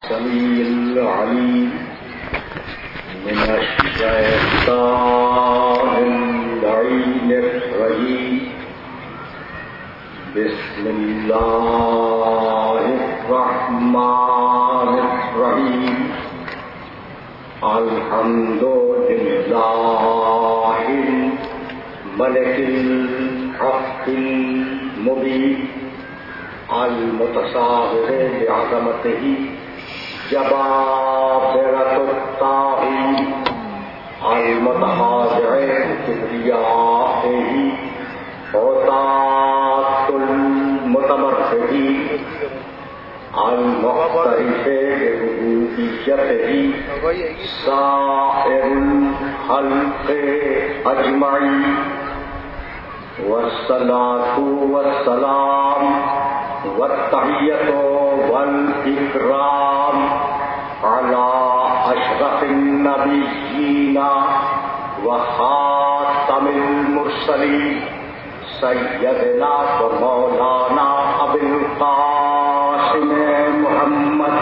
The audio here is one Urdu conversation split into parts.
السميع العليم من الشيطان اللعين الرجيم بسم الله الرحمن الرحيم الحمد لله الملك الحق المبين المتصاور بعظمته جبابرة الطاغين المتخاضع بكبريائه عتاة المتمردين المعترف بربوبيته سائر الخلق أجمعين والصلاة والسلام والتحية والإكرام على أشرف النبيين وخاتم المرسلين سيدنا ومولانا أبي القاسم محمد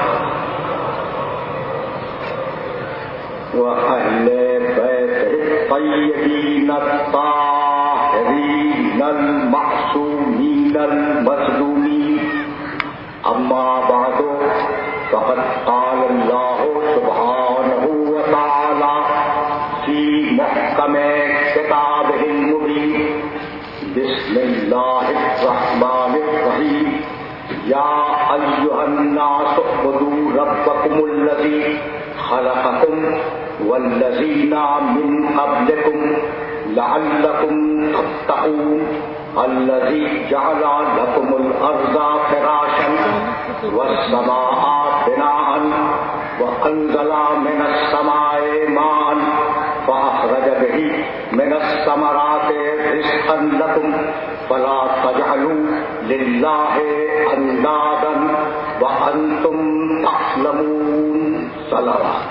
وأهل بيته الطيبين الطاهرين المعصومين المظلومين أما بعد فقد قال الله سبحانه وتعالى في محكم كتابه المبين بسم الله الرحمن الرحيم يا أيها الناس اعبدوا ربكم الذي خلقكم والذين من قبلكم لعلكم تتقون الذي جعل لكم الأرض فراشا والسماء بناء وأنزل من السماء ماء فأخرج به من الثمرات رزقا لكم فلا تجعلوا لله أندادا وأنتم تعلمون صلوات.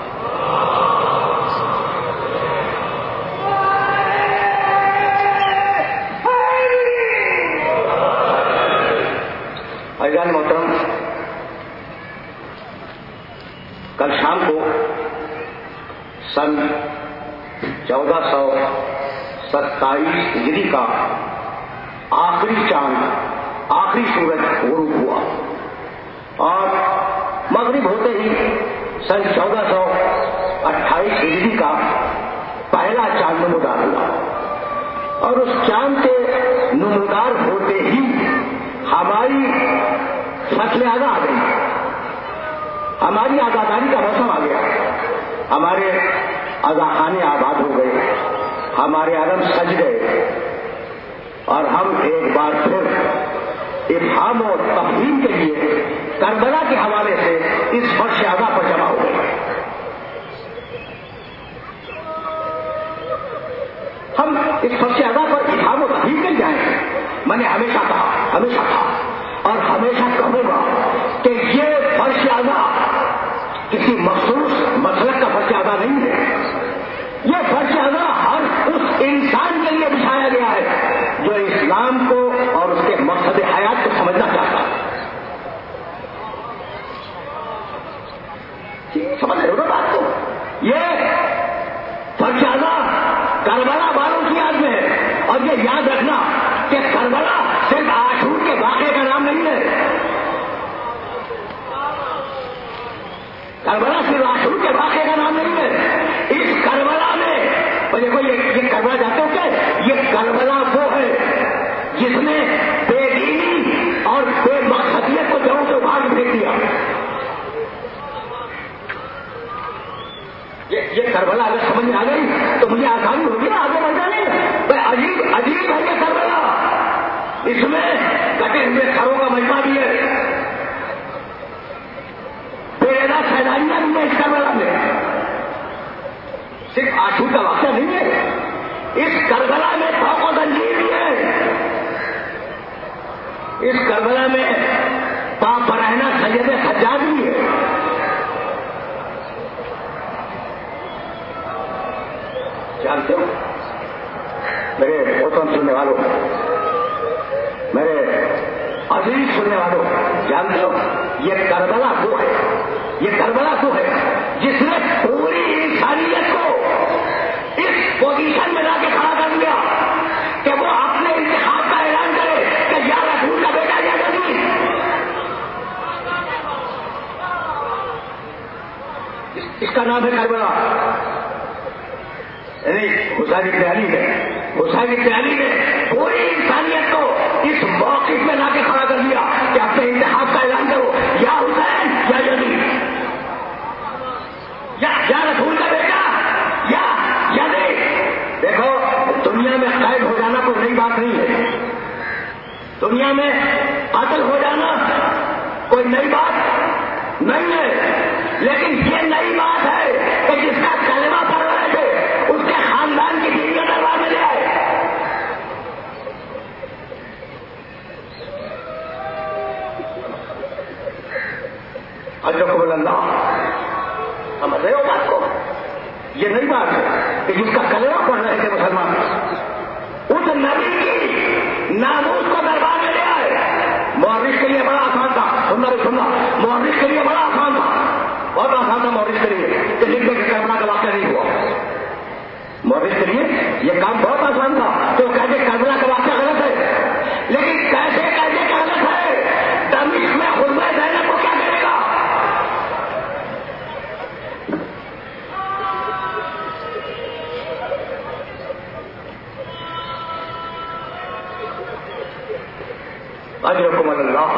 عزیزان محترم، کل شام کو سن 1427 ہجری کا آخری چاند، آخری سورج غروب ہوا اور مغرب ہوتے ہی سن 1428 ہجری کا پہلا چاند نمودار ہوا اور اس چاند کے نمودار ہوتے ہی ہماری فصل آزاد آ گئی، ہماری آزاداری کا موسم آ گیا، ہمارے اذاخانے آباد ہو گئے، ہمارے عالم سج گئے اور ہم ایک بار پھر افہام و تفہیم کے لیے کربلا کے حوالے سے اس فرش اعضا پر جمع ہو گئے۔ ہم اس فرش اعضا پر افہام و تفہیم کے جائیں۔ میں نے ہمیشہ کہا اور ہمیشہ کہوں گا کہ یہ فرش اعضا کسی مخصوص مسلک کا فرش اعضا نہیں ہے، یہ فرش اعضا ہر اس انسان کے لیے بچھایا گیا ہے جو اسلام کو اور اس کے مقصد حیات کو سمجھنا چاہتا ہے۔ سمجھ رہے ہو نا بات کو؟ یہ فرش اعضا کربلا والوں کی یاد میں ہے اور یہ یاد رکھنا کہ کربلا صرف عاشور کے واقعے کا نام نہیں ہے، کربلا صرف عاشور کے واقعے کا نام نہیں ہے۔ اس کربلا میں دیکھو یہ کربلا جاتے ہو کیا؟ یہ کربلا وہ ہے جس نے بے دینی اور بے مقصدیت کو جڑوں سے اخاڑ پھینک دیا۔ یہ کربلا اگر سمجھ میں آ گئی تو مجھے آسانی ہوگی نا آگے بڑھ جانے۔ عجیب ہے یہ کربلا، اس میں کٹے ہوئے سروں کا مجمع بھی ہے، بےدا سیلانیاں بھی ہیں اس کربلا میں، صرف عاشور کا واقعہ نہیں ہے، اس کربلا میں توق و زنجیر بھی ہے، اس کربلا میں پاک برہنہ سید سجاد بھی ہے۔ جانتے ہو میرے محترم سننے والوں، میرے عزیز سننے والوں، جانتے ہو یہ کربلا وہ ہے، یہ کربلا تو ہے جس نے پوری انسانیت کو اس پوزیشن میں لا کے کھڑا کر دیا کہ وہ اپنے انتخاب کا اعلان کرے کہ یا رسول کا بیٹا یا نبی. اس کا نام ہے کربلا. یعنی حسین ابن علی نے پوری انسانیت کو اس موقف میں لا کے کھڑا کر دیا کہ اپنے انتخاب کا اعلان کرو یا حسین یا یزید, یا رسول کا بیٹا یا یزید. دیکھو دنیا میں قید ہو جانا کوئی نئی بات نہیں ہے, دنیا میں قتل ہو جانا کوئی نئی بات نہیں ہے, لیکن یہ نئی بات ہے کہ جس کا کلمہ پڑھ رہے تھے اس کے خاندان کی بیویاں دربار میں لے آئے. حضرت اللہ سمجھ رہے ہو بات کو؟ یہ نئی بات ہے کہ جس کا کلمہ پڑھ رہے تھے مسلمان اس نبی کی ناموس کو دربار میں لے آئے. مورخ کے لیے بڑا آسان تھا, سننا مورخ کے لیے بڑا آسان تھا, بہت آسان تھا مورخ کے لیے کہ لکھ دے کہ کربلا کا واقعہ نہیں ہوا. مورخ کے لیے یہ کام بہت آسان تھا کہ وہ کہتے کربلا کا واقعہ غلط ہے, لیکن کیسے کہتے کہ غلط ہے؟ دمشق میں خطبہ زینب کو کیا کرے گا؟ اجرکم اللہ.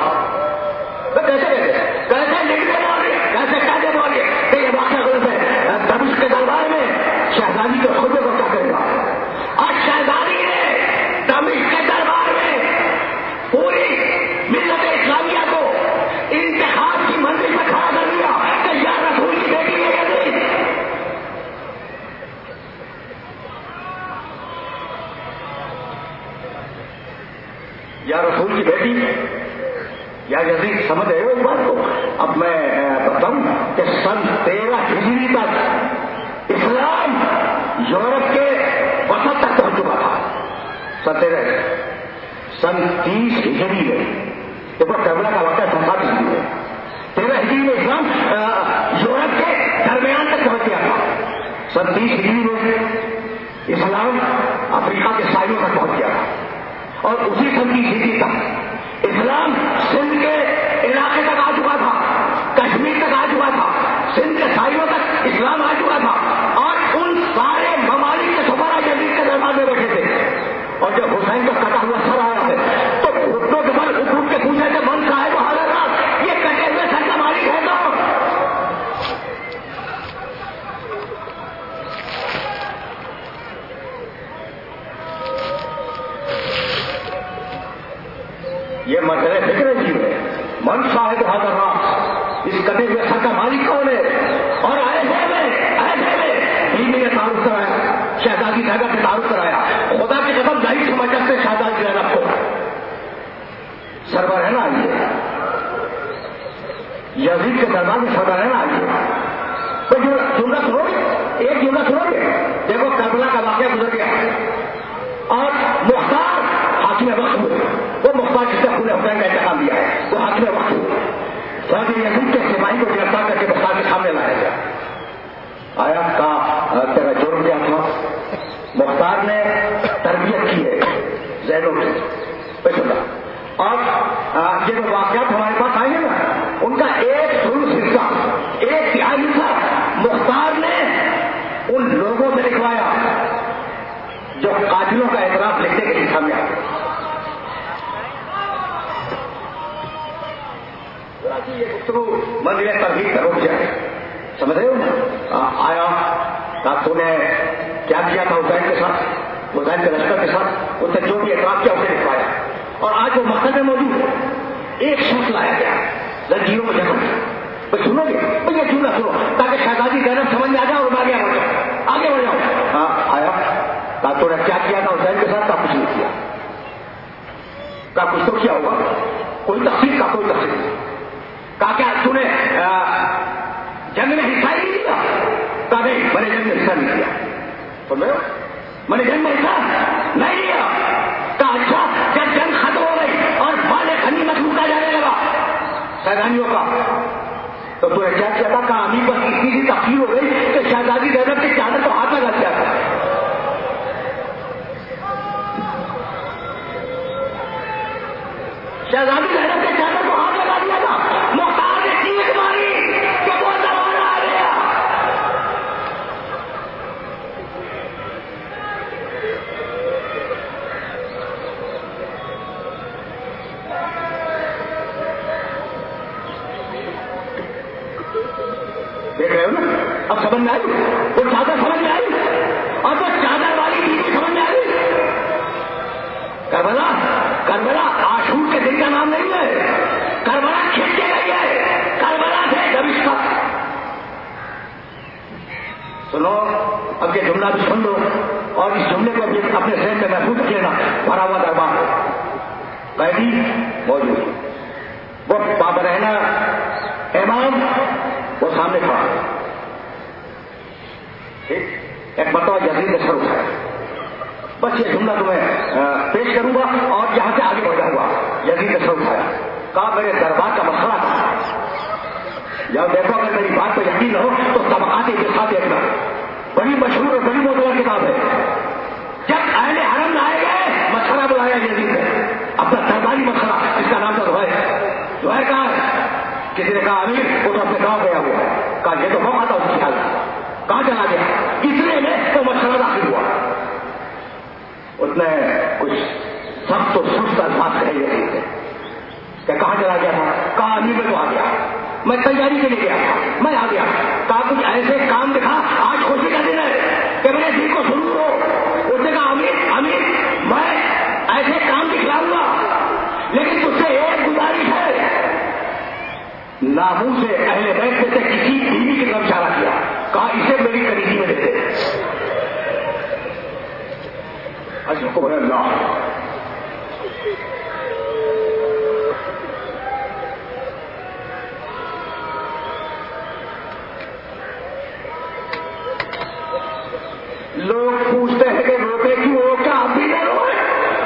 کیسے لکھنے والے کیسے کہنے والے کہ یہ واقعہ غلط ہے؟ دمشق کے دربار میں شہزادی کے خطبے کو کیا کرے گا؟ اور شہزادی نے دمشق کے دربار میں پوری ملت اسلامیہ کو انتخاب کی منزل میں کھڑا کر دیا کہ یا رسول کی بیٹی ہے یزید. یا رسول کی بیٹی یا یزید. سمجھ رہے ہو اس بات کو؟ اب میں بتاؤں کہ سن 13 ہجری تک اسلام یورپ کے وسط تک پہنچ چکا تھا. سن 30 ہجری میں دیکھو کربلا کا واقعہ سن 7 ہجری میں, 13 ہجری میں اسلام یورپ کے درمیان تک پہنچ گیا تھا. سن 30 ہجری میں اسلام افریقہ کے ساحلوں تک پہنچ گیا تھا, اور اسی سن 30 ہجری تک اسلام سندھ کے علاقے تک آ چکا تھا, کشمیر تک آ چکا تھا, سندھ کے ساحلوں تک اسلام آ چکا تھا, اور ان سارے ممالک کے سفراء یزید کے دربار میں بیٹھے تھے. اور جب حسین کا کٹا ہوا سر آیا ہے تو گھٹنوں کے بل اٹھ کے پوچھا کہ من صاحب حضرت یہ کٹے ہوئے سر کا مالک ہے تو یہ مسئلہ فکر کی ہے. من صاحب حضرت اس کٹے ہوئے سر کا مالک کون ہے؟ اور ایسے میں بیوی نے تعارف کرایا, شہزادی زینب نے تعارف کرایا. خدا کی قسم ظاہر سمجھ سکتے شہزادی زینب کو سربراہ رہنا آئیے, یزید کے دربار میں سربراہ رہنا آئیے. تو جملہ سنو گے, ایک جملہ سنو گے. دیکھو کربلا کا واقعہ گزر گیا اور مختار حاکم وقت ہوئے. وہ مختار جس نے خون حسین کا انتخاب دیا ہے وہ حاکم وقت ہوئے. فوجی یزید کے سپاہی کو گرفتار کر کے مختار کے سامنے لایا گیا. آیا کا تیرا جرم کیا تھا؟ مختار نے تربیت کی ہے زینب کی. اور یہ جو واقعات ہمارے پاس آئے ہیں نا ان کا ایک ثلث حصہ, ایک تہائی حصہ مختار نے ان لوگوں سے لکھوایا جو قاتلوں کا اعتراف لکھنے کے لیے سامنے آئے. یہ گفتگو منزل ترغیب کا روک جائے. سمجھ رہے ہو؟ آیا تو نے کیا کیا تھا حسین کے ساتھ, حسین کے لشکر کے ساتھ, اس نے جو بھی اعتراف کیا اسے لکھوایا. اور آج وہ مقصد میں موجود ہے. ایک شخص لایا گیا زنجیروں میں جمع. تو سنو گے تو یہ سننا سنو تاکہ شہزادی زینب سمجھ میں آ جائے اور آگے بڑھ جاؤ. ہاں آیا تو نے کیا کیا تھا حسین کے ساتھ؟ کا کچھ نہیں کیا. کا کچھ تو کیا ہوگا, کوئی تفصیل کا کوئی تفصیل. کہا کیا تو نے جنگ میں حصہ ہی نہیں لیا؟ کہا نہیں میں نے جنگ میں حصہ نہیں لیا. تو میں نے جنگ میں حصہ نہیں لیا. کہا اچھا جب جنگ ختم ہو گئی اور مال غنیمت لوٹا جانے لگا سیلانیوں کا تو نے کیا کیا تھا؟ کہا امیر بس اتنی سی تفصیل ہو گئی کہ شہزادی زینب کے چادر کو ہاتھ لگا دیا تھا. شہزادی زینب کے چادر کو ہاتھ لگا دیا تھا. مختار نے چیخ ماری کہ وہ زمانہ آ گیا. دیکھ رہے ہو نا؟ اب سمجھ میں آئی وہ چادر، سمجھ میں آئی، اور وہ چادر والی بیوی سمجھ میں آئی. کربلا، کربلا عاشور کے دن کا نام نہیں ہے. کربلا کھینچ کے گئی ہے. کربلا سے جب اس کا سنو، اب یہ جملہ بھی سن لو اور اس جملے کو بھی اپنے ذہن میں محفوظ کیے نا. بھرا ہوا دربار قیدی موجود، وہ بابرہنہ امام وہ سامنے کھڑا. ایک مرتبہ یزید نے سر اٹھایا. بس یہ جملہ تمہیں پیش کروں گا اور یہاں سے آگے بڑھ جاؤں گا. یزید نے سر اٹھایا، کہا میرے دربار کا مسئلہ تھا. جب دیکھو اگر میری بات پہ یقین ہو تو طبقات انتخاب دیکھنا، بڑی مشہور اور بڑی معتبر کتاب ہے. جب اہل حرم لائے گئے مسئلہ بلایا یزید نے، اپنا درباری مسئلہ، اس کا نام تھا زہیر. کہا کسی نے کہا امیر وہ تو اپنے گاؤں گیا ہوا ہے. کہا یہ تو موقع تھا اس کی حالت، کہاں چلا گیا؟ اتنے میں وہ مسئلہ داخل ہوا. اس نے کچھ سخت و سست الفاظ کہے یزید نے کہ کہاں چلا گیا تھا؟ کہا امیر میں تو آ گیا، میں تیاری کے لیے گیا تھا، میں آ گیا. کہا کچھ ایسے کام دکھا، آج خوشی کا دن ہے کہ میرے دل کو سرور ہو. اس نے کہا امیر میں ایسے کام دکھلاؤں گا، لیکن تجھ سے ایک گزارش ہے. ناموں سے اہل بیت میں سے کسی بیوی کی طرف اشارہ کیا. کہا اسے میری قریبی میں دیتے. حکم ہے اللہ. لوگ پوچھتے ہیں کہ روتے کیوں ہو؟ کیا آپ بھی نہ روئے؟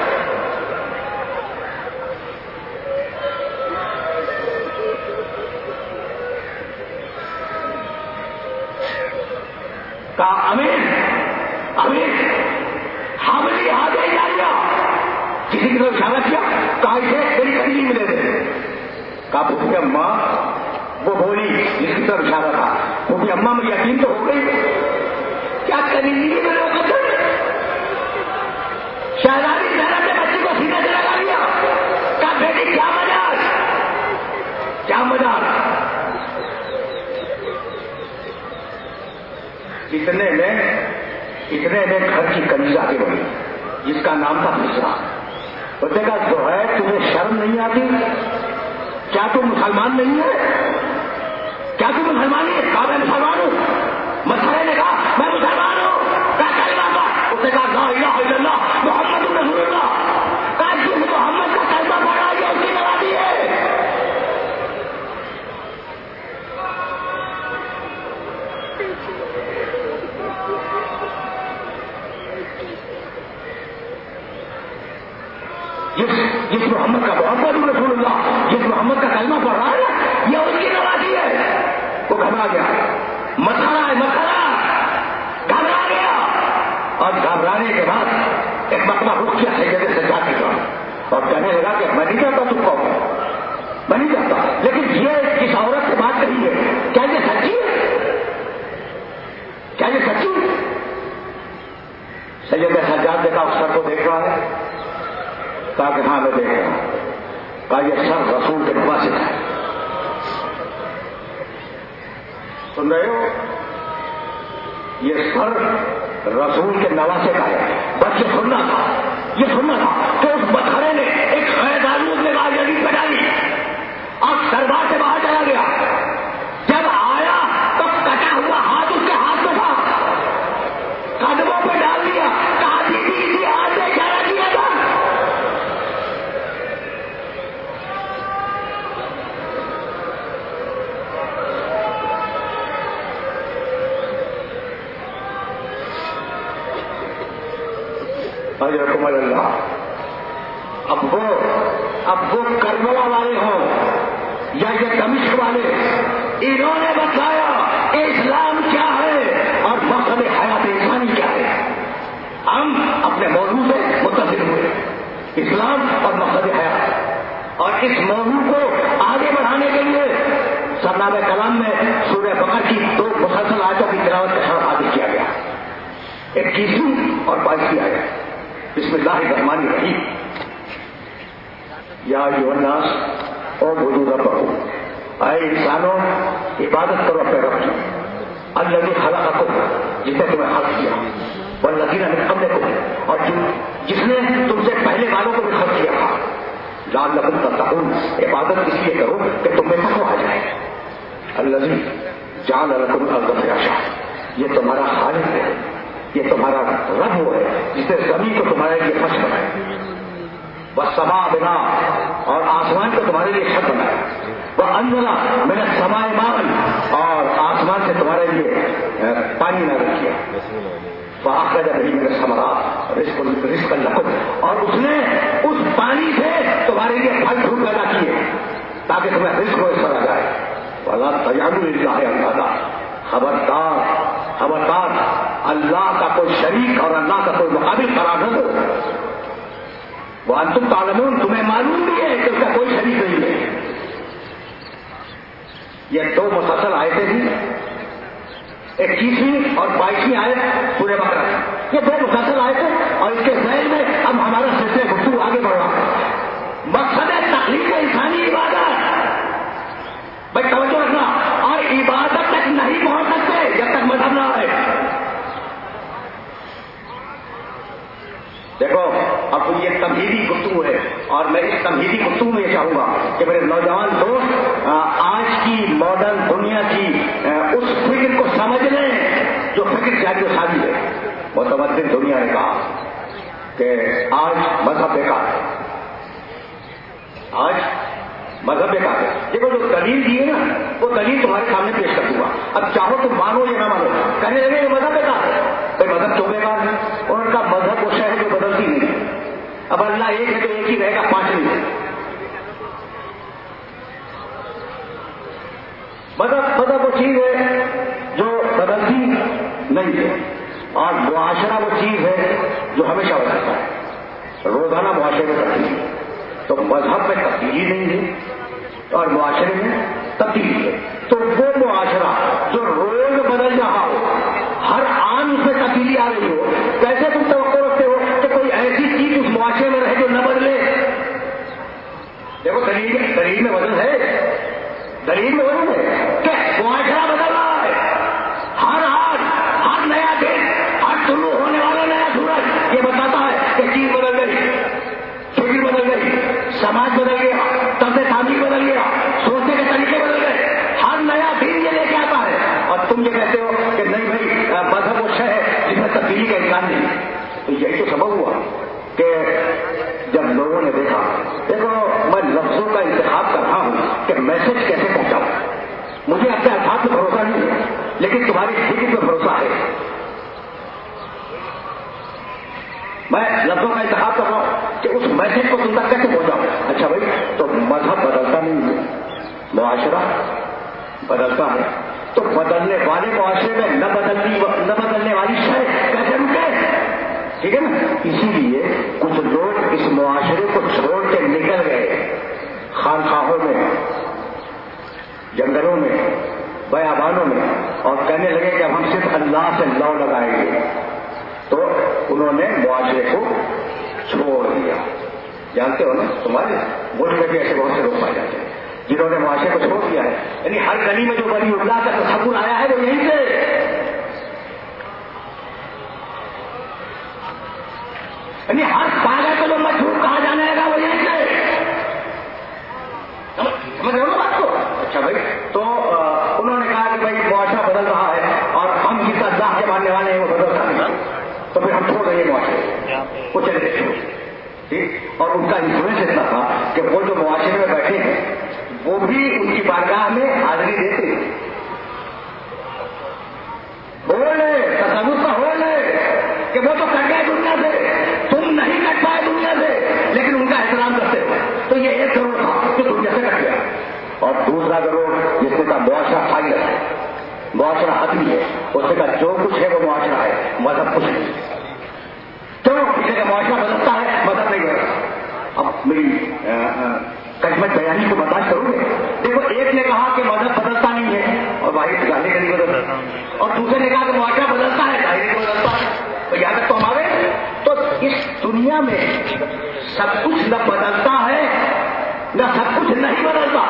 کہا امیر حاملی آگے جا گیا. کسی کی طرف اشارہ کیا. کہا اسے میری قریبی ملے تھے. کہا پھوپھی اماں وہ بولی جس کی طرف اشارہ تھا. پھوپھی اماں مجھے یقین تو ہو گئی کیا قریبی میں لوگ شہزادی زینب نے بچی کو سینے سے لگا لیا. کہا بیٹی کیا مجاز، کیا مجاز. اتنے میں گھر کی کنیز آگے بڑھی جس کا نام تھا مصرا. اس نے کہا زہیر تمہیں شرم نہیں آتی؟ کیا تم مسلمان نہیں ہے؟ کیا تم مسلمان نہیں ہے؟ کہا میں مسلمان ہوں. مسئلے نے کہا میں مسلمان ہوں. کہا کلمہ پڑھ. اس نے کہا لا الہ الا اللہ محمد رسول اللہ. کہا جس محمد کا کلمہ پڑھا یہ اس کی نوازی ہے. جس محمد کا محمد رسول اللہ، جس محمد کا کلمہ پڑھ رہا ہے نا یہ اس کی نوازی ہے. وہ گھبرا گیا. مسئلہ ہے مسئلہ. گھبرا گیا اور گھبرانے کے بعد ایک مرتبہ رخ کیا سجدے سجا کے طرف اور کہنے لگا کہ میں نہیں چاہتا تم کو، میں نہیں چاہتا، لیکن یہ کس عورت سے بات کری ہے، کیا یہ سچی ہے؟ کیا یہ سچی؟ سجدے سجاد دیکھا اس سر کو دیکھ رہا ہے. کہا کہ ہاں میں دیکھ رہا ہوں. کہا یہ سر رسول کے نواسط ہے. سن رہے ہو؟ یہ سر رسول کے نواسط کا ہے. بس یہ سننا تھا کہ اس بتخرے نے ایک خیر آلود میں بات جدید پہ ڈالی اور دربار سے باہر چلا گیا. جب آیا تو کٹا ہوا ہاتھ اس کے ہاتھ میں تھا. قدموں پہ ڈال دیا. کہا دیدی اسی ہاتھ سے اشارہ کیا تھا. حکم اللہ. اب وہ کربلا والے ہوں یا یہ دمشق والے، انہوں نے بتایا کہ اسلام کیا ہے اور مقصد حیات انسانی کیا ہے. ہم اپنے موضوع سے متصل ہوئے، اسلام اور مقصد حیات، اور اس موضوع کو آگے بڑھانے کے لیے سرنامہ کلام میں سورہ بقرہ کی 2 مسلسل آیتوں کی تلاوت کا شرف حاصل کیا گیا. 21ویں اور 22ویں آیت. بسم اللہ الرحمن الرحیم. یا ایھا الناس اعبدوا ربکم، اے انسانوں عبادت کرو اپنے رب کی، الذی خلقکم، جس نے تمہیں خلق کیا، والذین من قبلکم، اور جس نے تم سے پہلے والوں کو بھی خلق کیا تھا، لعلکم تتقون، عبادت اس لیے کرو کہ تم میں تقویٰ آ جائے. الذی جعل لکم الارض فراشا، یہ تمہارا خالق ہے، یہ تمہارا رب وہ ہے جس نے زمین کو تمہارے لیے فرش بنایا، والسماء بناء، اور آسمان کو تمہارے لیے چھت بنایا، وانزل من السماء ماء، اور آسمان سے تمہارے لیے پانی نازل کیا، فاخرج به من الثمرات رزقا لکم، اور اس نے اس پانی سے تمہارے لیے پھل پھول پیدا کیے تاکہ تمہیں رزق ہو آ جائے. ولا تجعلوا للہ اندادا، خبردار خبردار اللہ کا کوئی شریک اور اللہ کا کوئی مقابل قرار نہ دو. وانتم تعلمون، تمہیں معلوم بھی ہے کہ اس کا کوئی شریک نہیں ہے. یہ 2 مسلسل آیتیں تھیں، 21ویں اور 22ویں آیت سورہ بقرہ. یہ 2 مسلسل آیتیں، اور اس کے ذیل میں اب ہمارا سلسلہ گفتگو آگے بڑھ رہا ہے. مقصد تخلیق انسانی عبادت، بھائی توجہ رکھنا، اور عبادت تک نہیں پہنچ سکتے جب تک مذہب نہ آئے. دیکھو اب یہ تمہیدی گفتگو ہے، اور میں اس تمہیدی گفتگو میں یہ چاہوں گا کہ میرے نوجوان دوست آج کی ماڈرن دنیا کی اس فکر کو سمجھ لیں جو فکر جاری و سازی ہے. متمدن دنیا نے کہا کہ آج مذہب بیکار ہے، آج مذہب بیکار ہے. دیکھو جو دلیل دی ہے نا، وہ دلیل تمہارے سامنے پیش کر دوں گا. اب چاہو تم مانو یا نہ مانو، کہنے لگے یہ مذہب بیکار ہے. بھائی مذہب کیوں بیکار ہے؟ اور ان کا مذہب وہ شے ہے جو بدلتی نہیں. اب اللہ ایک ہے تو ایک ہی رہے گا، 5 نہیں. مذہب وہ چیز ہے جو بدلتی نہیں ہے، اور معاشرہ وہ چیز ہے جو ہمیشہ بدلتا ہے، روزانہ معاشرے میں تبدیلی. تو مذہب میں تبدیلی نہیں ہے اور معاشرے میں تبدیلی ہے. تو وہ معاشرہ جو روز بدل رہا ہو، ہر آن اس میں تبدیلی آ رہی ہو، کیسے تم توقع رکھتے ہو کہ کوئی ایسی چیز اس معاشرے میں رہے جو نہ بدلے؟ دیکھو دلیل میں وزن ہے، دلیل میں وزن ہے کہ معاشرہ بدل رہا ہے. ہر نیا دن، ہر طلوع ہونے والا نیا سورج یہ بتاتا ہے کہ چیز بدل گئی، فکر بدل گئی، سماج بدل گیا، طرز تعمیر بدل گیا، سوچنے کے طریقے بدل گئے. ہر نیا دن یہ لے کے آتا ہے، اور تم یہ کہتے ہو کہ نہیں بھائی مذہب وہ شے ہے جس میں تبدیلی کا امکان نہیں. تو یہی تو سبب ہوا کہ جب لوگوں نے دیکھا، دیکھو میں لفظوں کا انتخاب کر رہا ہوں کہ میسج کیسے پہنچاؤں. مجھے اپنے الفاظ پہ بھروسہ نہیں ہے، لیکن تمہاری فکر پہ بھروسہ ہے. میں لفظوں کا انتخاب کر رہا ہوں کہ اس میسج کو تم تک کیسے پہنچاؤں. اچھا بھائی، تو مذہب بدلتا نہیں ہے، معاشرہ بدلتا ہے. تو بدلنے والے معاشرے میں نہ بدلنے والی شے کیسے رکے؟ ٹھیک ہے نا. اسی لیے کچھ لوگ اس معاشرے کو چھوڑ کے نکل گئے، خانقاہوں میں، جنگلوں میں، بیابانوں میں، اور کہنے لگے کہ اب ہم صرف اللہ سے لو لگائیں گے. تو انہوں نے معاشرے کو چھوڑ دیا. جانتے ہو نا، تمہارے ملک میں بھی ایسے بہت سے لوگ پائے جاتے ہیں جنہوں نے معاشرے کو چھوڑ دیا ہے. یعنی ہر گلی میں جو ولی اللہ کا تصور آیا ہے وہ یہیں سے. یعنی ہر پاگل کو جو مجبور کہا جانے لگا وہ یہیں سے. سمجھ رہے ہو نا بات کو؟ اچھا بھائی، تو انہوں نے کہا کہ بھائی معاشرہ بدل رہا ہے اور ہم جس اللہ کے ماننے والے ہیں وہ بدلتا نہیں، تو پھر ہم چھوڑ رہے ہیں معاشرے وہ چلے گئے. ٹھیک. اور ان کا انفلوئنس اتنا تھا کہ وہ جو معاشرے میں بیٹھے ہیں وہ بھی ان کی بارگاہ میں حاضری دیتے. ہو لے تصور کا ہو لے کہ وہ تو کٹ گئے دنیا سے، تم نہیں کٹ پائے دنیا سے، لیکن ان کا احترام کرتے ہو. تو یہ 1 کروڑ تھا جو دنیا سے کٹ گیا، اور معاشرہ حتمی ہے. اس نے کہا جو کچھ ہے وہ معاشرہ ہے, مذہب کچھ نہیں. کیوں؟ کسی کا معاشرہ بدلتا ہے, مذہب نہیں بدلتا. اب میری کشمت بیانی کو برداشت کروں گے. دیکھو, ایک نے کہا کہ مذہب بدلتا نہیں ہے اور باہر گانے کا نہیں بدلتا, اور دوسرے نے کہا کہ معاشرہ بدلتا ہے, ظاہر نہیں بدلتا ہے. تو یہاں تک تو ہم آ گئے. تو اس دنیا میں سب کچھ نہ بدلتا ہے نہ سب کچھ نہیں بدلتا.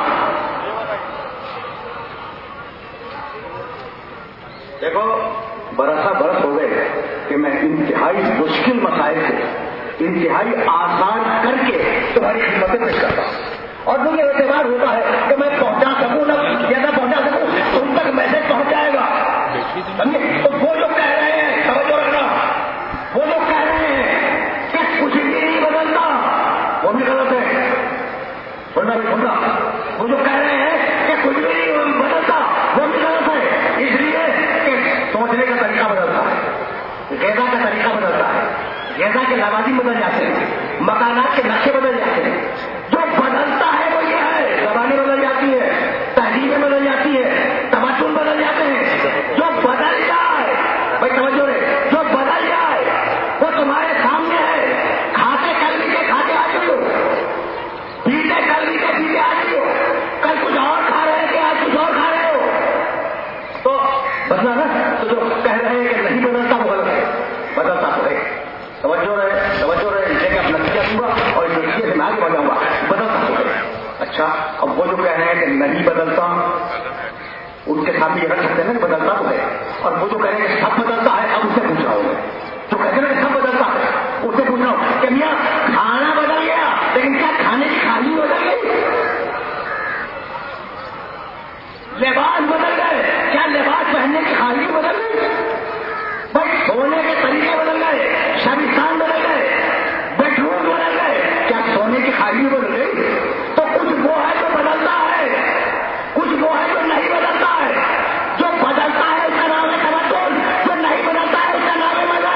دیکھو, برس ہو گئے کہ میں انتہائی مشکل مسائل سے انتہائی آسان کر کے تمہاری خدمتیں پیش کرتا ہوں, اور مجھے اعتبار ہوتا ہے کہ میں پہنچا سکوں نہ زیادہ پہنچا سکوں, تم تک میسج پہنچ جائے گا. تو وہ جو کہہ رہے ہیں, توجہ رکھنا, وہ جو کہہ رہے ہیں کہ کچھ بھی نہیں بدلتا, وہ بھی غلط ہے. سننا بھی سننا, وہ جو کہہ رہے ہیں کہ کچھ بھی نہیں بدلتا وہ بھی غلط ہے. اس لیے کہ سوچنے کا طریقہ بدلتا ہے, غذا کا طریقہ بدلتا ہے, غذا کے لوازم بدل جاتے ہیں, مکانات کے نقشے بدل جاتے ہیں. جو بدلتا ہے وہ یہ ہے, زبانیں بدل جاتی ہے, تہذیبیں بدل جاتی ہے, تمدن بدل جاتے ہیں. جو بدل جائے, بھائی توجہ رہے, جو بدل جائے وہ تمہارے سامنے ہے. کھاتے کلمی کے کھاتے آ گئی ہو, پیتے کلمی کے پیتے آ گئی ہو, کل کچھ اور کھا رہے تھے آج کچھ اور کھا رہے ہو. تو بدلا نا. تو جو کہہ رہے ہیں کہ نہیں بدلتا وہ غلط ہے, بدلتا تو ہے. توجہ رہے, اسے کہ اپنا نتیجہ دوں گا اور اس نتیجے سے میں آگے بڑھاؤں گا. بدلتا تو ہے. اچھا, اب وہ جو کہہ رہے ہیں کہ نہیں بدلتا, ان کے ساتھ یہ رکھ سکتے ہیں کہ بدلتا تو ہے. اور وہ جو کہہ رہے ہیں کہ سب بدلتا ہے, اب اس سے پوچھ رہا ہوں میں, جو کہتے ہیں کہ سب بدلتا ہے اس سے پوچھ رہا ہوں کہ میاں کھانا بدل گیا لیکن کیا کھانے کی خالی بدل گئی؟ لباس بدل گئے, کیا لباس پہننے کی خالی بدل گئی؟ بس سونے کے طریقے بدل گئے, شبستان بدل گئے, بیڈ روم بدل گئے, کیا سونے کی خالی بدل گئی؟ تو کچھ وہ ہے جو بدلتا ہے, کچھ وہ ہے جو نہیں بدلتا ہے. جو بدلتا ہے اس کا نام ہے تمدن, جو نہیں بدلتا ہے اس کا نام ہے مذہب.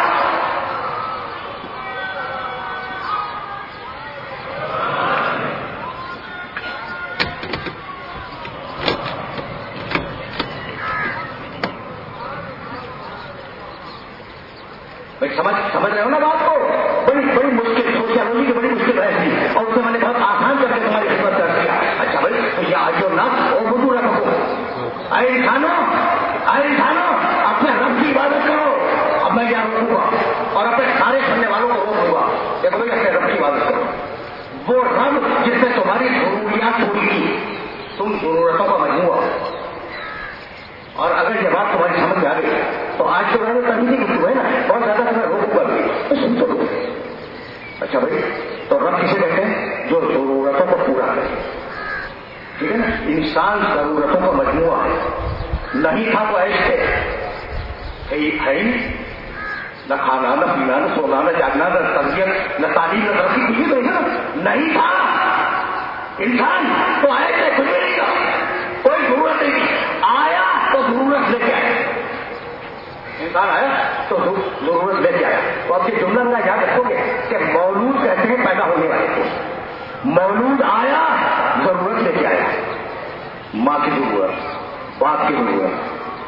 بھائی سمجھ رہے ہو نا بات کو؟ بڑی مشکل سوشیالوجی کی بڑی مشکل رہتی ہے, اور اسے میں نے بہت آسان کر کے تمہاری خدمت کر دیا. اچھا بھائی, تو یہ آج جو نا وہ بدو رکھو. اے انسانوں, اپنے رب کی عبادت کرو. اب میں کیا روکوں گا اور اپنے سارے سننے والوں کو روکوں گا. دیکھو بھائی, اپنے رب کی عبادت کرو. وہ رب جس نے تمہاری ضروریات پوری کی, تم ضرورتوں کا مجموعہ. اور اگر یہ بات تمہاری سمجھ میں آ گئی تو آج تو میں نے کبھی نہیں گفتگو ہے نا, بہت زیادہ میں روکوں گا بھی, سن تو لو. اچھا بھائی, تو رب کسے کہتے ہیں؟ جو ضرورتوں کو پورا کرے. ٹھیک ہے نا, انسان ضرورتوں کا مجموعہ ہے. نہیں تھا تو ایسے ہے ہی نہ کھانا, نہ پینا, نہ سونا, نہ جاگنا, نہ تربیت, نہ تعلیم, نہ ترقی, کچھ بھی نہیں تھا. انسان تو ایسے کچھ بھی نہیں تھا, کوئی ضرورت نہیں تھی. آیا تو ضرورت لے کے آیا. انسان آیا تو ضرورت لے کے آیا. تو آپ کی جملہ میرا یاد رکھو گے کہ مولود کہتے ہیں پیدا ہونے والے کو. مولود آیا, ضرورت لے کے آیا. ماں کی ضرورت, باپ کی ضرورت,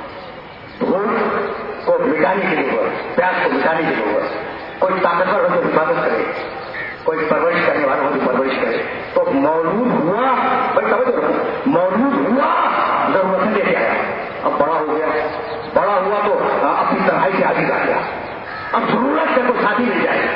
بھوک کو مٹانے کی ضرورت, پیاس کو مٹانے کی ضرورت. کوئی طاقتور ہو جو حفاظت کرے, کوئی پرورش کرنے والا ہو جو پرورش کرے. تو مولود ہوا, بھائی سمجھ رہو, مولود ہوا, ضرورت لے کے آیا. اب بڑا ہو گیا, بڑا ہوا تو اپنی تنہائی سے عاجز آ گیا. اب ضرورت سے کوئی ساتھی مل جائے.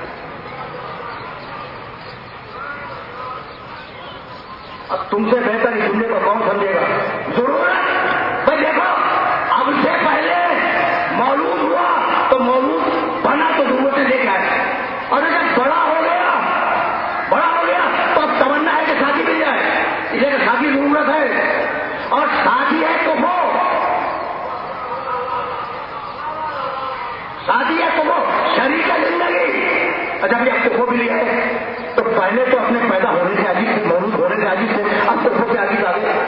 اب تم سے بہتر اس دنیا کو کون سمجھے گا؟ ضرورت. بھائی دیکھو, اب سے پہلے مولود ہوا تو مولود بنا تو ضرورتیں لے کے آئے, اور اگر بڑا ہو گیا تو اب تمنا ہے کہ ساتھی مل جائے. اس لیے کہ ساتھی ضرورت ہے, اور ساتھی ہے تو وہ شادی ہے تو وہ شریک زندگی. اچھا بھی اب تو بھی لیا ہے, تو پہلے تو اپنے پیدا ہونے سے عجیب سے, مولود ہونے سے عجیب سے, اب تو پہ عجیب آ گئے.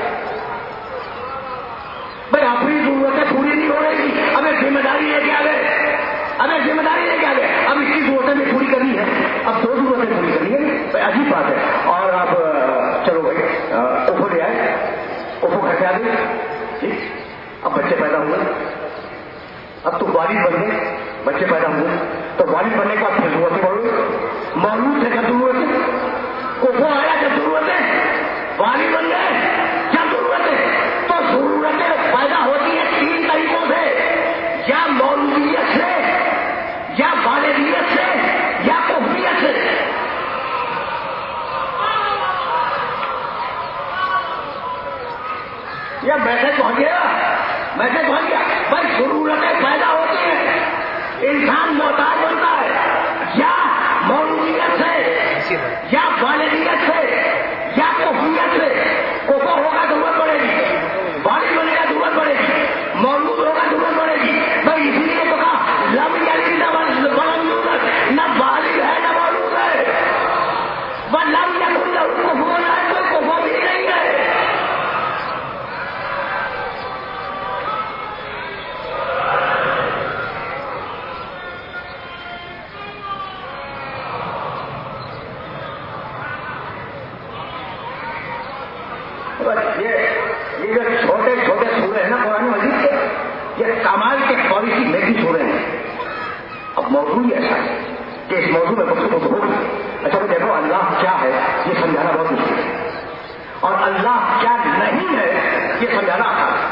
بھائی اپنی ضرورتیں پوری نہیں ہو رہی تھی, ہمیں ذمہ داری لے کے آ گئے, اب اس کی ضرورتیں بھی پوری کرنی ہے. اب دو ضرورتیں پوری کرنی ہے, بھائی عجیب بات ہے. اور اب چلو بھائی اوپو لے آئے, اوپو گھر سے آ گئے. ٹھیک, اب بچے پیدا ہوئے، اب تو والد بن گئے، بچے پیدا ہوئے، تو والد بننے کے بعد پھر ضرورتیں بڑھ مولود سے کیا ضرورت ہے؟ وہ آیا کیا ضرورت ہے؟ والد بن گئے کیا ضرورت ہے؟ تو ضرورتیں پیدا ہوتی ہیں 3 طریقوں سے، یا مولودیت سے، یا والدیت سے، یا کفریت سے۔ یا میسج پہنچ گیا، میسج پہنچ گیا بھائی، ضرورتیں پیدا ہوتی ہیں، انسان محتاج بنتا ہے یا مولودیت سے، یا والدیت سے، یا کفریت سے۔ کوفہ ہوگا ضرورت پڑے گی، والد بنے گا ضرورت پڑے گی، مولود ہوگا ضرورت پڑے گی۔ بھائی اسی لیے تو کہا لم یلد ولم یولد، نہ والد ہے نہ مولود ہے، ولم یکن لہ کفوا احد، کوئی کفوا بھی نہیں ہے۔ یہ جو چھوٹے چھوٹے سورے ہیں نا قرآن مجید کے، یہ کمال کے پالیسی میں بھی سورے ہیں۔ اب موضوع ہی ایسا ہے کہ اس موضوع میں گفتگو تو ہوگی۔ اچھا بھائی دیکھو، اللہ کیا ہے یہ سمجھانا بہت مشکل ہے، اور اللہ کیا نہیں ہے یہ سمجھانا آسان ہے۔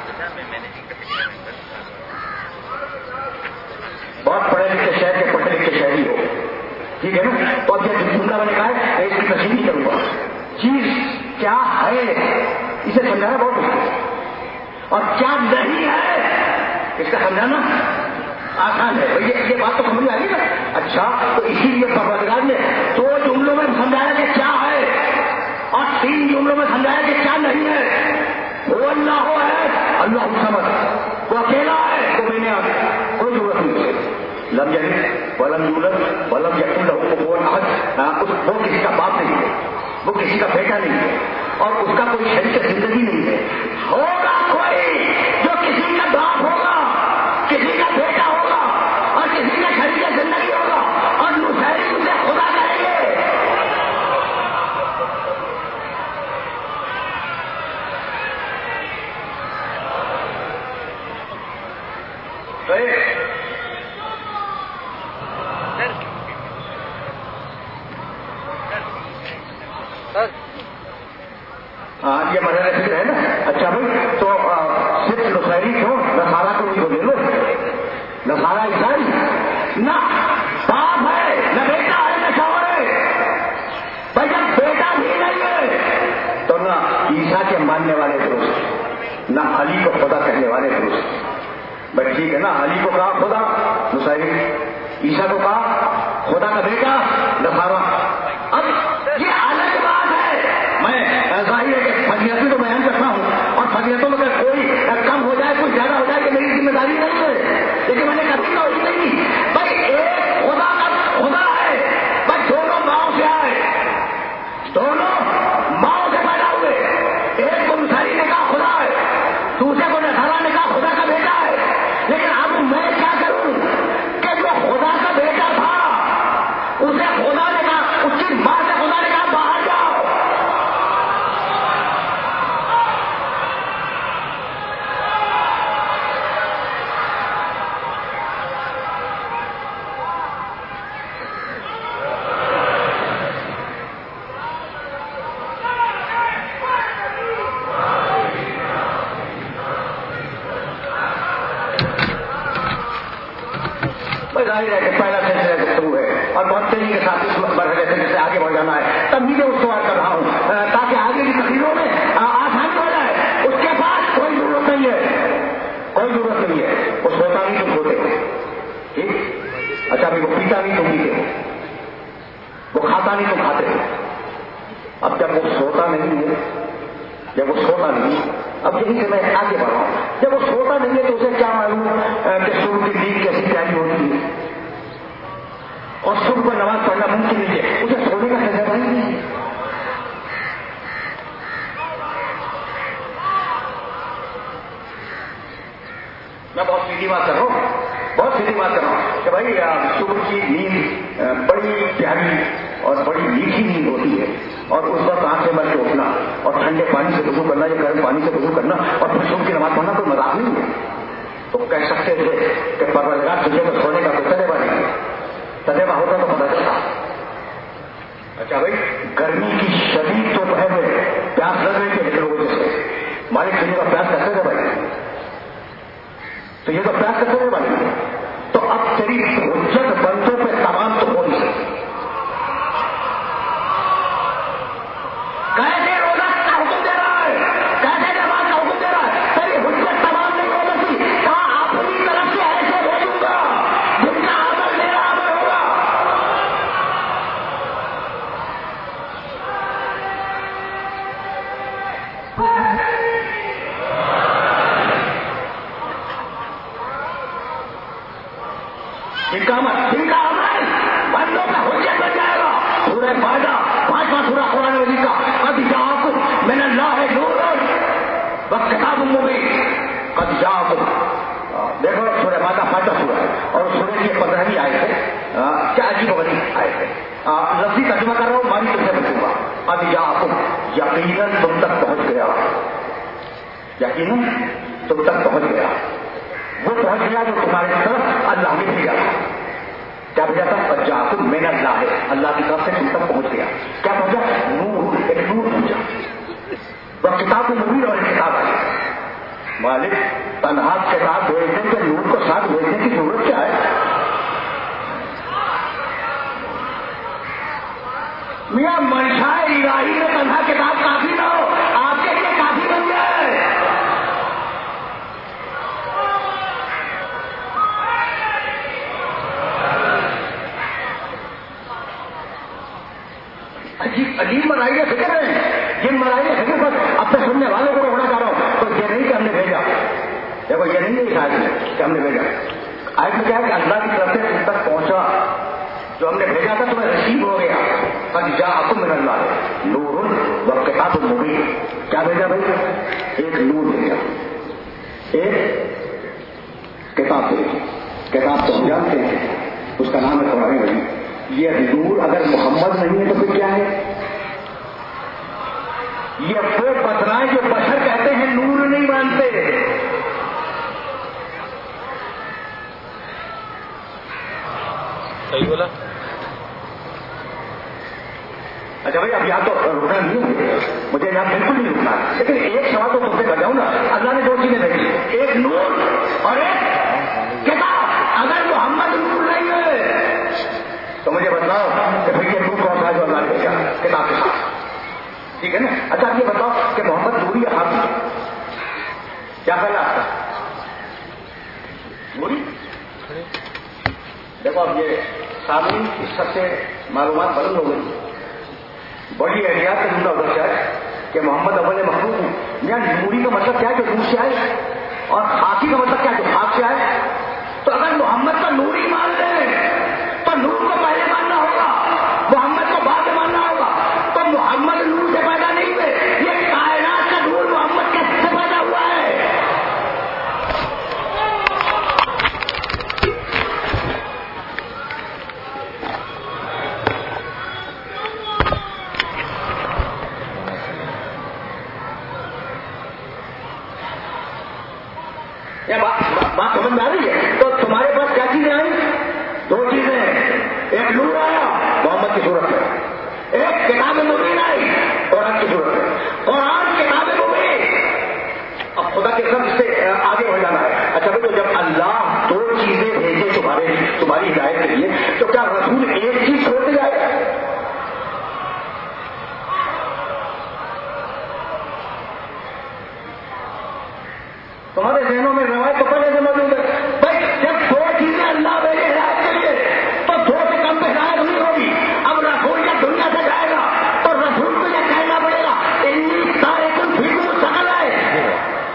بہت پڑھے لکھے شہر کے پڑھے لکھے شہری ہو، ٹھیک ہے نا، تو اب یہ جملہ میں نے کہا ہے میں اس کی تشریح نہیں کروں گا۔ چیز کیا ہے اسے سمجھانا بہت مشکل ہے، اور کیا نہیں ہے اس کا سمجھانا آسان ہے۔ یہ بات تو سمجھ میں آ گئی نا؟ اچھا، تو اسی لیے پروردگار نے 2 جملوں میں سمجھایا کہ کیا ہے، اور 3 جملوں میں سمجھایا کہ کیا نہیں ہے۔ وہ اللہ ہے، اللہ الصمد، وہ اکیلا ہے، وہ میں نے کوئی ضرورت نہیں ہے۔ لم یلد ولم یولد ولم یکن لہ کفوا احد، وہ کسی کا باپ نہیں ہے، وہ کسی کا بیٹا نہیں ہے، اور اس کا کوئی شریک زندگی نہیں ہے۔ ہوگا کوئی جو کسی کا باپ ہوگا، کسی کا بیٹا ہوگا، اور کسی کا شریک زندگی ہوگا، اور نصیری اسے خدا کہیں گے۔ یہ مرحلہ فکر ہے نا۔ اچھا بھائی، تو صرف نصیری کیوں؟ نصارہ کو بھی تو لے لو، نصارہ عیسائی نہ باپ ہے نہ بیٹا ہے نہ شوہر ہے۔ بھائی جب بیٹا بھی نہیں ہے تو نہ عیسیٰ کے ماننے والے درست، نہ علی کو خدا کہنے والے درست۔ بھائی ٹھیک ہے نا، علی کو کہا خدا نصیری، عیسیٰ کو کہا خدا کا بیٹا نصارہ۔ اب یہ الگ بات ہے، میں ظاہر ہے کہ فضیلتیں تو بیان کرتا ہوں، اور فضیلتوں میں کوئی کم ہو جائے کوئی زیادہ ہو جائے کہ میری ذمہ داری نہیں ہے، لیکن میں نے کبھی کوشش نہیں کی۔ بھائی ایک خدا کا خدا ہے، بھائی دونوں ماؤں سے آئے، دونوں ماؤں سے پیدا ہوئے، ایک کو نصیری نے کہا خدا ہے، دوسرے کو نصارہ نے کہا خدا کا بیٹا ہے۔ لیکن اب میں کیا کروں کہ جو خدا کا بیٹا تھا اسے خدا نے کہا، اس کی ماں سے خدا نے کہا باہر جاؤ۔ ظاہر ہے کہ پہلا سلسلہ گفتگو ہے، اور بہت تیزی کے ساتھ اس مرحلے سے جسے آگے بڑھ جانا ہے، تب بھی میں استوار کر رہا ہوں تاکہ آگے کی تقریروں میں آسانی ہو جائے۔ اس کے پاس کوئی ضرورت نہیں ہے، کوئی ضرورت نہیں ہے، وہ سوتا نہیں تم سوتے ہو، ٹھیک؟ اچھا بھائی، وہ پیتا نہیں تم پیتے ہو، وہ کھاتا نہیں تم کھاتے ہو۔ اب جب وہ سوتا نہیں ہے، جب وہ سوتا نہیں، اب یہیں سے میں آگے بڑھ رہا ہوں، جب وہ سوتا نہیں ہے تو اسے کیا معلوم کہ صبح کی نیند کیسی پیاری ہوتی ہے، اور صبح کو نماز پڑھنا ممکن نہیں ہے، اسے سونے کا تجربہ ہی نہیں ہے۔ میں بہت سیدھی بات کر رہا ہوں، بہت سیدھی بات کر رہا ہوں کہ بھائی صبح کی نیند بڑی پیاری اور بڑی میٹھی نیند ہوتی ہے، اور اس وقت آنکھ سے مر کے اٹھنا اور ٹھنڈے پانی سے وضو کرنا یا گرم پانی سے وضو کرنا اور پھر صبح کی نماز پڑھنا کوئی مذاق نہیں ہے. تو کہہ سکتے تھے کہ پروردگار تجھے تو سونے کا کوئی تجربہ نہیں ہے, تجربہ ہوتا تو پتہ چلتا. اچھا بھائی, گرمی کی شدید دوپہر میں پیاس لگ رہی ہے لیکن وجہ سے مالک تجھے کا پیاس کیسے دے بھائی, تو یہ تو پیاس کیسے دے بھائی. تو اب تیری حجت بندوں پہ تمام تو کون سی کیسے روزہ کا حکم دے رہا ہے, کیسے نماز کا حکم دے رہا ہے, تیری حجت تمام نہیں ہو سکتی. کہاں اپنی طرف سے ایسے بھیجوں گا جن کا عمل میرا عمل ہوگا. جن کا عمل بندوں کا حجت بن جائے گا. سورہ فائدہ 5واں سورہ قرآن مجید کا, قد جاءکم من اللہ نور وکتاب مبین. قد جاءکم, دیکھو سورہ فائدہ 5واں سورہ ہے اور سورہ کی 15ویں آیت ہے. کیا عجیب و غریب آیت ہے. لفظی ترجمہ کر رہا ہوں, مانی تم سے پوچھوں گا. قد جاءکم, یقیناً تم تک پہنچ گیا, یقیناً تم تک پہنچ گیا. وہ پہنچ گیا جو تمہاری طرف اللہ نے بھیجا تھا. کیا بھیجا تھا؟ قد جاءکم من اللہ, اللہ کی طرف سے تم تک پہنچ گیا. کیا پہنچا؟ نور, ایک نور پہنچا. وہ کتاب مبین اور ایک کتاب ہے. مالک تنہا کتاب بھیجنے کے نور کو ساتھ بھیجنے کی ضرورت کیا ہے؟ میاں منشائے الہی میں تنہا کتاب کافی نہ ہو, آپ کے لیے کافی بن جائے. عجیب مرائی فکر ہے. جن مرائی فکر پر اپنے سننے والوں کو روکنا چاہ رہا ہوں. تو یہ نہیں کہ ہم نے بھیجا, دیکھو یہ نہیں ہے شاید کہ ہم نے بھیجا. آج میں کیا ہے کہ اللہ کی طرف سے تم تک پہنچا, جو ہم نے بھیجا تھا تمہیں رسیو ہو گیا. قد جاءکم من اللہ نور وکتاب مبین. کیا بھیجا بھائی؟ ایک نور بھیجا, ایک کتاب بھیجی. کتاب تو ہم جانتے ہیں اس کا نام ہے قرآن مجید. یہ نور اگر محمد نہیں ہے تو پھر کیا ہے؟ یہ وہ بترائے جو بشر کہتے ہیں نور نہیں مانتے. صحیح بولا. اچھا بھائی, اب یہاں تو رکنا نہیں ہے, مجھے یہاں بالکل نہیں رکنا, لیکن ایک سوال تو تم سے کر جاؤں نا. اللہ نے 2 چیزیں بھیجی, ایک نور اور ایک کتاب. اگر محمد نور نہیں ہے تو مجھے بتلاؤ کہ پھر یہ نور کون سا ہے جو اللہ نے بھیجا کتاب کے ساتھ. ٹھیک ہے نا. اچھا یہ بتاؤ کہ محمد نوری یا حافظ, کیا خیال ہے آپ کا؟ نوری. دیکھو اب یہ سامنے اس سب سے معلومات بلند ہو گئی. بڑی احتیاط سے جملہ ادھر کیا ہے کہ محمد اول مخلوق ہوں. یہاں نوری کا مطلب کیا ہے جو نور سے آئے, اور خاکی کا مطلب کیا ہے جو خاک سے آئے. تو اگر محمد کا نوری مان لیں تو نور کو پہلے ماننا ہوگا, محمد کو بعد میں ماننا ہوگا. تو محمد نور سے پیدا نہیں ہوئے, یہ کائنات کا نور محمد کیسے پیدا ہوا ہے؟ یہ بات سمجھ میں آ رہی ہے؟ تو تمہارے پاس کیا چیزیں آئی؟ 2 چیزیں. ایک نور آیا محمد کی صورت میں, ایک کتاب مبین آئی قرآن کی صورت میں. قرآن کتاب مبین. اب خدا کے سب سے آگے بڑھ جانا ہے. اچھا تو جب اللہ 2 چیزیں بھیجے تمہاری ہدایت کے لیے, تو کیا رسول ایک چیز چھوڑ کے جائے گا؟ تمہارے ذہنوں میں روایت تو پہلے سے موجود ہے بھائی. جب 2 چیزیں اللہ بھیجے ہدایت کے لیے تو 2 سے کم پہ ہدایت نہیں ہوگی. اب رسول جب دنیا سے جائے گا تو رسول کو یہ کہنا پڑے گا انی تارک فیکم ثقل ہے.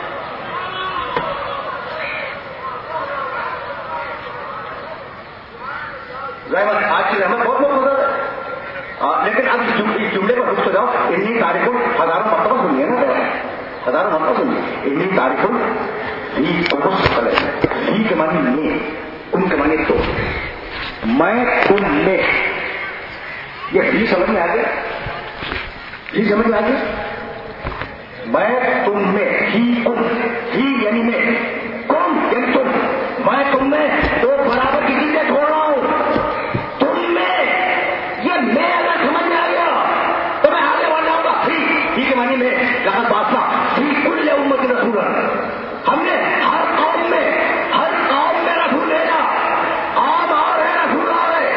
ظاہر آج کی رحمت بہت پسند ہے, لیکن اب اس جملے پر رک جاؤ. انی تارک ہزاروں مرتبہ سنیے نا, ہزاروں مرتبہ سنیے. انی تارک ہی ثقل ہے. ہی کے معنی میں, ان کے معنی تو میں تم میں. یہ بھی سمجھ میں آ گیا. جی سمجھ میں آگے؟ میں تم میں ہی کم، ہی یعنی میں، کم یعنی تم، میں تم میں دو برابر کی چیزیں چھوڑ رہا ہوں. تم میں یہ میں اگر سمجھ میں آ گیا تو میں آگے بڑھ جاؤں گا. ہی کے معنی میں لقد بعثنا فی کل امت رسولا، ہم نے ہر قوم میں رسول بھیجا. عام آ رہے رسول آ رہے.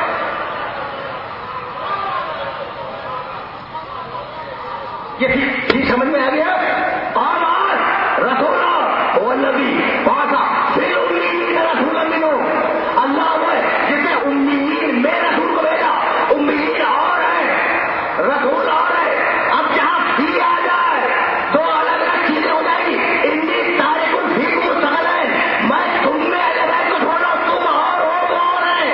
یہ ٹھیک سمجھ میں آ گیا؟ عام آ رسولا وہ نبی باسا پھر امیین رسول منو. اللہ وہ جس نے امیین میں رسول کو بھیجا. امیین اور ہے، رسول اور ہے. اب جہاں فی آ جائے دو الگ الگ چیزیں ہو جائیں گی. انی تاریخ الفی کو مستقل ہے. میں تم میں الگ کو چھوڑ رہا ہوں، تم اور ہو وہ اور ہے.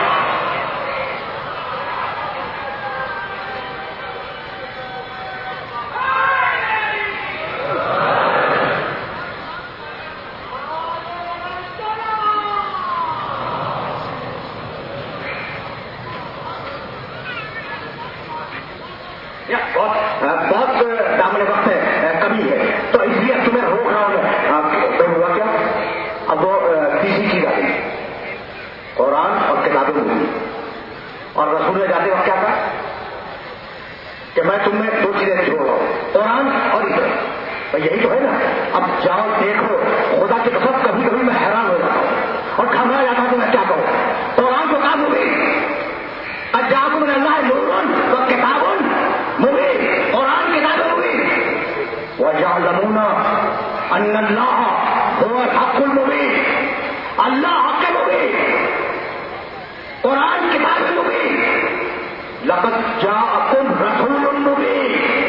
بہت دامن وقت ہے، کمی ہے، تو اس لیے تمہیں روک رہا ہوں. تو ہوا کیا؟ اب وہ تیسری چیز آ گئی، قرآن اور کتابیں ہوئی. اور رسول نے جاتے وقت کیا تھا کہ میں تم میں دو چیزیں چھوڑ رہا ہوں، قرآن اور عبرت. یہی تو ہے نا. اب جاؤ دیکھو، خدا کی قسم کبھی کبھی میں حیران ہو جاتا ہوں اور گھبرا جاتا ہوں کہ میں کیا کہوں. قرآن کو کام ہوگی اجاکم من اللہ نور و کتاب مبین. قرآن کتابیں ہوئی. وَيَعْلَمُونَ أَنَّ اللَّهَ هُوَ الْحَقُّ الْمُبِينُ. اللہ حق مبین، قرآن کتاب مبین. لَقَدْ جَاءَكُمْ رَسُولٌ مُبِينٌ.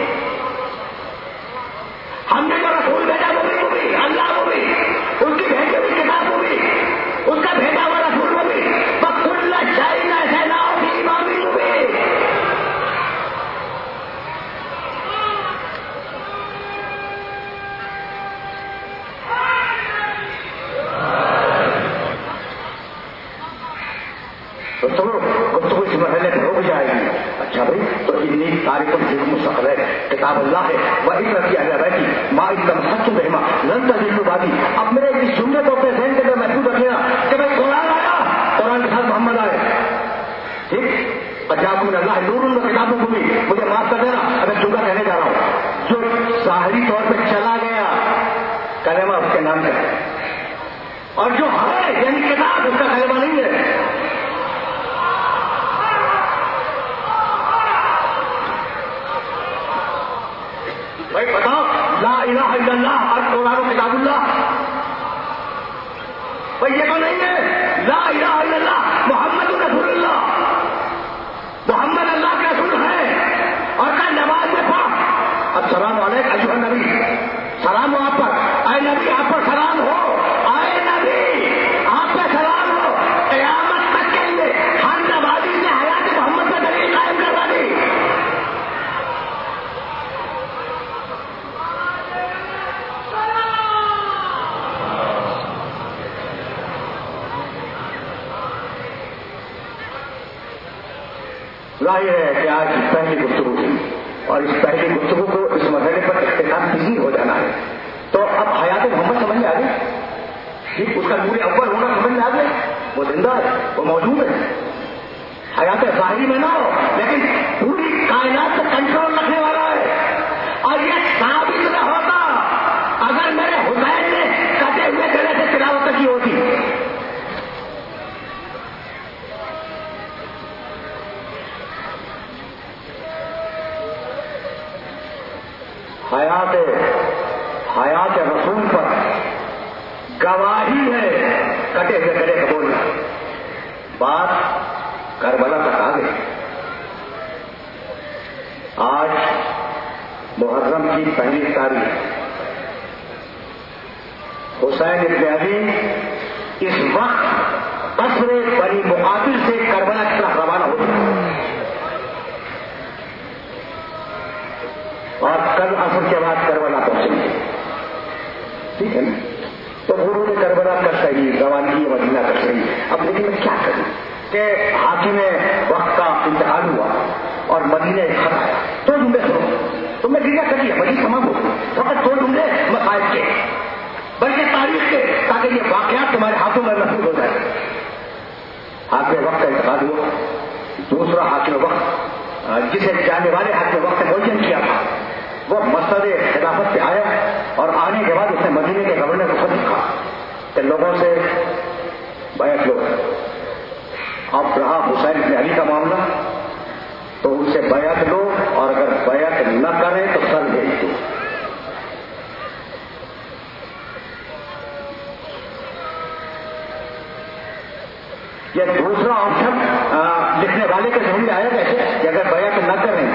ہم نے جو رسول بھیجا مبین، اللہ مبین، اس کی بھیجی ہوئی کتاب مبین، اس کا بھیجا ہوا رسول مبین. فَكُلَّ شَيْءٍ أَحْصَيْنَاهُ فِي إِمَامٍ مُبِينٍ. تو سنو، گفتگو اس مرحلے پہ رک جائے گی. اچھا بھائی، تو اتنی تاریخ الحکم مستقل ہے، کتاب اللہ ہے. وہ عبرت کی اہل بیتی ما ایک سچ رحما لن تضلوا بعدی. اب میرے اس جملے کو اپنے ذہن کے اندر محفوظ رکھنا کہ بھائی قرآن آیا، قرآن کے ساتھ محمد آئے. ٹھیک، اجاکم من اللہ نور و کتاب مبین. مجھے معاف کر دینا، اب میں جملہ کہنے جا رہا ہوں. جو ظاہری طور پہ چلا گیا کلمہ اس کے نام کا ہے، اور جو ہے یعنی کتاب اس کا کلمہ نہیں ہے. بھائی بتاؤ، لا الہ الا اللہ اور قرآن و کتاب اللہ، بھائی یہ تو نہیں ہے. لا الہ الا اللہ محمد رسول اللہ، محمد اللہ کے رسول ہے. اور کل نماز میں پڑھ، اب سلام علیک ایھا النبی، سلام ہو آپ پر. اے نبی آپ پر سلام ہو، اے نبی آپ پہ سلام ہو. قیامت تک کے لیے ہر نمازی سے حیات محمد کا دلیل قائم کروا دی. ظاہر ہے کہ آج پہلی گفتگو تھی، اور اس پہلی گفتگو کو اس مرحلے پر اختتام پذیر ہو جانا ہے. تو اب حیات محمد سمجھ میں آ گئی، اس کا نور اول ہونا سمجھ میں آ گیا. وہ زندہ ہے، وہ موجود ہے. حیات ظاہری میں نہ ہو لیکن پوری کائنات کو کنٹرول رکھنے والا ہے. اور یہ ثابت نہ ہوتا اگر میرے حسین نے کٹے ہوئے گلے سے تلاوت کی ہوتی. حیات رسول پر گواہی ہے کٹے ہوئے گلے کا بولنا. بات کربلا تک آ گئی. آج محرم کی پہلی تاریخ، حسین ابن علی اس وقت قصر بنی مقاتل سے کربلا کی طرف روانہ ہو چکا، اور کل عصر کے بعد کربلا پہنچیں گے. ٹھیک ہے نا؟ تو غرور کربلا کر سکیں، روانگی مدینہ کر سکیں. اب لیکن میں کیا کروں کہ حاکم وقت کا انتقال ہوا اور مدینہ خط آیا. دو جملے سنو، تم نے گریا کر لیا مزید تمام ہو فقط دو جملے مسائل کے بلکہ تاریخ کے، تاکہ یہ واقعات تمہارے ہاتھوں میں محفوظ ہو جائے۔ حاکم وقت کا انتقال ہوا، دوسرا حاکم وقت جسے جانے والے حاکم وقت نے معین کیا تھا وہ مسئلہ خلافت پہ آیا، اور آنے کے بعد اس نے مدینے کے گورنر کو خط لکھا کہ لوگوں سے بیعت لو۔ اب رہا حسین بن علی کا معاملہ، تو ان سے بیعت لو، اور اگر بیعت نہ کریں تو سر بھیج دو۔ یہ دوسرا آپشن لکھنے والے کے ذہن میں آیا کیسے کہ اگر بیعت نہ کریں،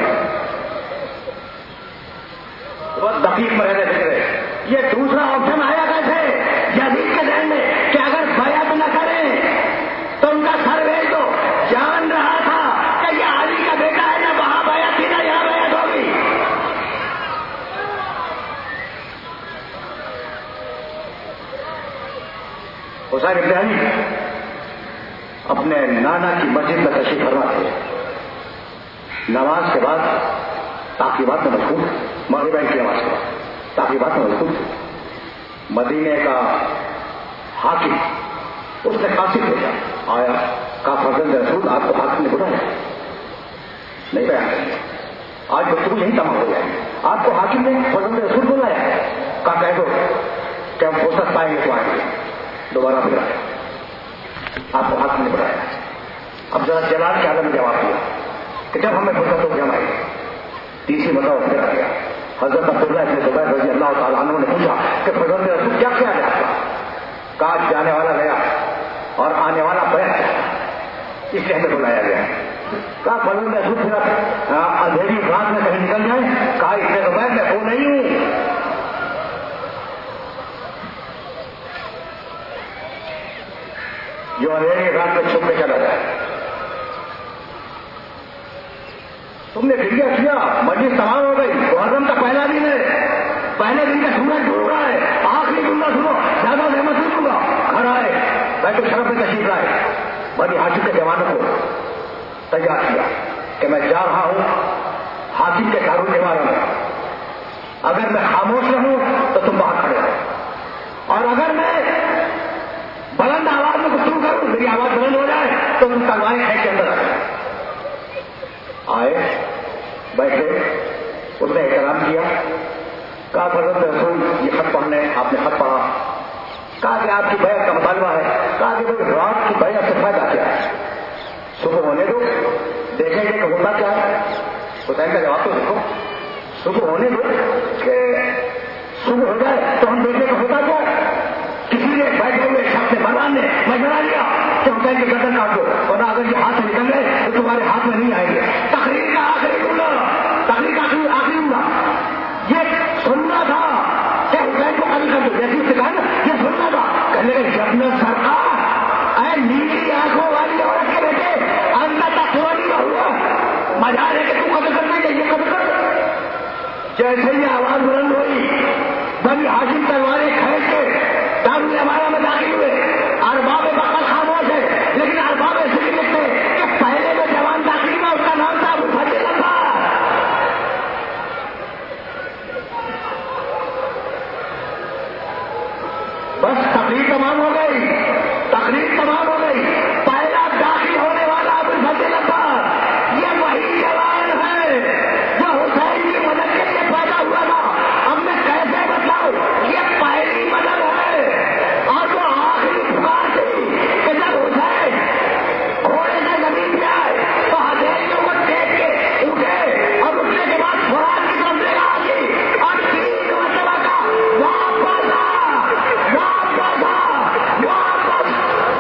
بہت دقیق مرحلے دکھ رہے، یہ دوسرا آپشن آیا کیسے یزید کے ذہن میں کہ اگر بیعت نہ کریں تو ان کا سر بھیج دو۔ جان رہا تھا کہ یہ علی کا بیٹا ہے، نہ وہاں بیعت تھی نہ یہاں بیعت ہوگی۔ حسین بن علی اپنے نانا کی مسجد میں تشریف فرما تھے، نماز کے بعد تعقیبات میں مشغول، مغرب کی نماز کے بعد تعقیبات میں مشغول تھے۔ مدینے کا حاکم اس نے قاصد بھیجا، آیا کہا فرزند رسول آپ کو حاکم نے بلایا، نہیں بیان کریں، آج گفتگو یہی تمام ہو جائے گی۔ آپ کو حاکم نے فرزند رسول بلایا، کہا کہہ دو کہ ہم فرصت پائیں گے تو آئیں گے۔ دوبارہ بلایا، آپ کو حاکم نے بلایا۔ اب ذرا جلال کے عالم نے جواب دیا کہ جب ہمیں فرصت ہو جانا ہے۔ تیسری مرتبہ پھر آ گیا، حضرت عبداللہ ابن زبیر رضی اللہ تعالیٰ عنہ نے پوچھا کہ فرزند رسول کیا کیا ہے آپ کا؟ کہا جانے والا گیا اور آنے والا بیعت کرتا، اس لیے ہمیں بلایا گیا۔ کہا فرزند رسول پھر اندھیری رات میں کہیں نکل جائیں؟ کہا ابن زبیر میں وہ نہیں ہوں۔ جو اندھیری رات میں چھپ کے چلا جائے۔ تم نے فکر کیا، مجلس تمام ہو گئی، محرم کا پہلا دن ہے، پہلے دن کا سورج ڈوب رہا ہے، آخری جملہ سنو، زیادہ زحمت نہیں دوں گا۔ گھر آئے، بیت الشرف میں تشریف لائے، بنی ہاشم کے جوانوں کو تیار کیا کہ میں جا رہا ہوں حاکم کے دارو دیواروں میں، اگر میں خاموش رہوں تو تم باہر کھڑے رہو، اور اگر میں بلند آواز میں گفتگو کروں، میری آواز بلند ہو جائے تو تم تلواریں کھینچ کے اندر آ جائیں۔ آئے، بیٹھے، اس نے احترام کیا، کہا فرزند رسول یہ خط پڑھنے، آپ نے خط پڑھا، کہا کہ آپ کی بیعت کا مطالبہ ہے، کہا کہ وہ رات کی بیعت سے فائدہ کیا ہے، صبح ہونے دو دیکھیں گے کہ ہوتا کیا ہے۔ حسین کا جواب تو دیکھو، صبح ہونے دو کہ صبح ہو جائے تو ہم دیکھیں کہ ہوتا کیا ہے۔ کسی نے بیٹھے ہوئے شخص مردان نے مشورہ لیا کہ حسین کے گردن کاٹ دو، ورنہ اگر یہ ہاتھ سے نکل گئے تو تمہارے ہاتھ میں نہیں آئیں گے۔ تقریر کا آخری جملہ، تقریر کا آخری جملہ یہ سننا تھا کہ حسین کو قتل کر دو، جیسے اس سے کہا نا یہ سننا تھا، کہنے لگے جب سرکار اے نیلی آنکھوں والی عورت کے بیٹے اندر تک پورا نہیں ہوا، مزہ ہے کہ تم قتل کر دیں گے، یہ قتل کر۔ جیسے ہی آواز بلند ہوئی، بنی ہاشم تلواریں کھینچ کے دارو ہمارا میں داخل ہوئے۔ ارباب بقر خاموش ہے، لیکن ارباب ایسے لکھتے کہ پہلے جو جوان داخل ہوا اس کا نام تھا ابو فضل اللہ۔ بس تقریر تمام ہو گئی، تقریر تمام ہو گئی، پہلا داخل ہونے والا ابو فضل اللہ، یہ وہی جوان ہے جو حسین کی مدد کے لیے پیدا ہوا تھا۔ اب میں کیسے بتاؤں، یہ پہلی مدد ہے، اور جو آخری پکار تھی کہ جب حسین گھوڑے سے زمین پہ آئے تو ہتھیلیوں کو ٹیک کے اٹھے، اور اٹھنے کے بعد فرات کی طرف نگاہ آئی اور 3 مرتبہ کا واپس آ، واپس آ، واپس۔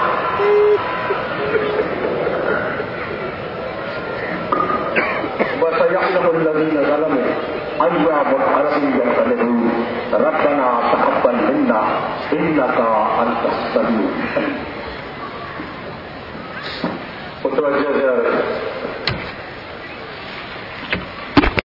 وَسَيَعْلَمُ الَّذِينَ ظَلَمُوا أَيَّ مُنقَلَبٍ يَنقَلِبُونَ رَبَّنَا تَقَبَّلْ مِنَّا إِنَّكَ أَنتَ السَّمِيعُ الْعَلِيمُ۔ متوجہ